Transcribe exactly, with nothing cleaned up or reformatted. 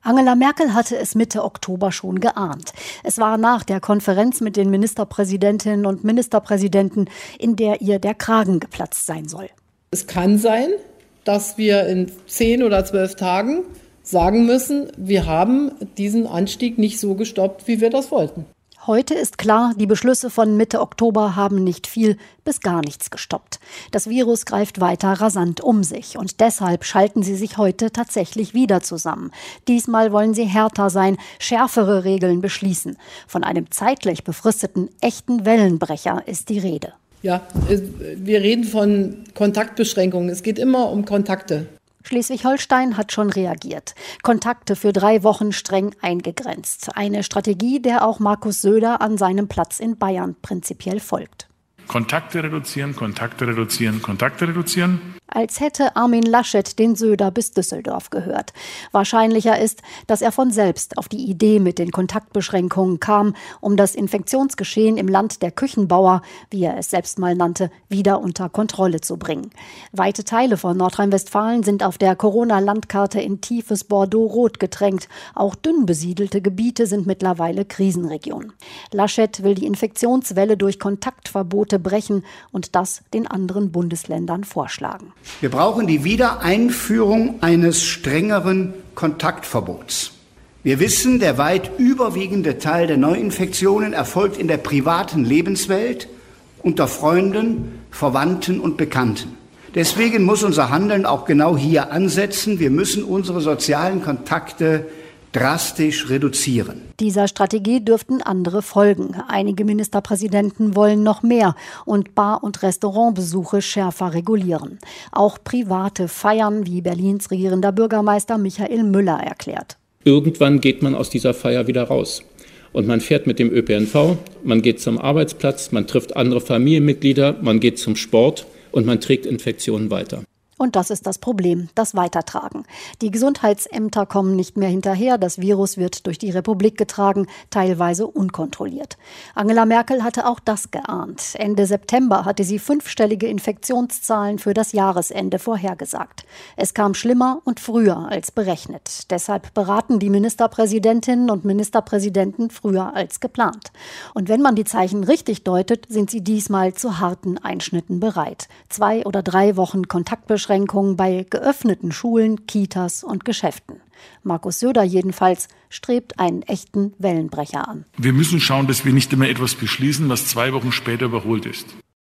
Angela Merkel hatte es Mitte Oktober schon geahnt. Es war nach der Konferenz mit den Ministerpräsidentinnen und Ministerpräsidenten, in der ihr der Kragen geplatzt sein soll. Es kann sein, dass wir in zehn oder zwölf Tagen sagen müssen, wir haben diesen Anstieg nicht so gestoppt, wie wir das wollten. Heute ist klar, die Beschlüsse von Mitte Oktober haben nicht viel bis gar nichts gestoppt. Das Virus greift weiter rasant um sich und deshalb schalten sie sich heute tatsächlich wieder zusammen. Diesmal wollen sie härter sein, schärfere Regeln beschließen. Von einem zeitlich befristeten, echten Wellenbrecher ist die Rede. Ja, wir reden von Kontaktbeschränkungen. Es geht immer um Kontakte. Schleswig-Holstein hat schon reagiert. Kontakte für drei Wochen streng eingegrenzt. Eine Strategie, der auch Markus Söder an seinem Platz in Bayern prinzipiell folgt. Kontakte reduzieren, Kontakte reduzieren, Kontakte reduzieren. Als hätte Armin Laschet den Söder bis Düsseldorf gehört. Wahrscheinlicher ist, dass er von selbst auf die Idee mit den Kontaktbeschränkungen kam, um das Infektionsgeschehen im Land der Küchenbauer, wie er es selbst mal nannte, wieder unter Kontrolle zu bringen. Weite Teile von Nordrhein-Westfalen sind auf der Corona-Landkarte in tiefes Bordeaux-Rot getränkt. Auch dünn besiedelte Gebiete sind mittlerweile Krisenregion. Laschet will die Infektionswelle durch Kontaktverbote brechen und das den anderen Bundesländern vorschlagen. Wir brauchen die Wiedereinführung eines strengeren Kontaktverbots. Wir wissen, der weit überwiegende Teil der Neuinfektionen erfolgt in der privaten Lebenswelt, unter Freunden, Verwandten und Bekannten. Deswegen muss unser Handeln auch genau hier ansetzen. Wir müssen unsere sozialen Kontakte drastisch reduzieren. Dieser Strategie dürften andere folgen. Einige Ministerpräsidenten wollen noch mehr und Bar- und Restaurantbesuche schärfer regulieren. Auch private Feiern, wie Berlins regierender Bürgermeister Michael Müller erklärt. Irgendwann geht man aus dieser Feier wieder raus. Und man fährt mit dem Ö P N V, man geht zum Arbeitsplatz, man trifft andere Familienmitglieder, man geht zum Sport und man trägt Infektionen weiter. Und das ist das Problem, das Weitertragen. Die Gesundheitsämter kommen nicht mehr hinterher. Das Virus wird durch die Republik getragen, teilweise unkontrolliert. Angela Merkel hatte auch das geahnt. Ende September hatte sie fünfstellige Infektionszahlen für das Jahresende vorhergesagt. Es kam schlimmer und früher als berechnet. Deshalb beraten die Ministerpräsidentinnen und Ministerpräsidenten früher als geplant. Und wenn man die Zeichen richtig deutet, sind sie diesmal zu harten Einschnitten bereit. Zwei oder drei Wochen Kontaktbeschränkungen bei geöffneten Schulen, Kitas und Geschäften. Markus Söder jedenfalls strebt einen echten Wellenbrecher an. Wir müssen schauen, dass wir nicht immer etwas beschließen, was zwei Wochen später überholt ist.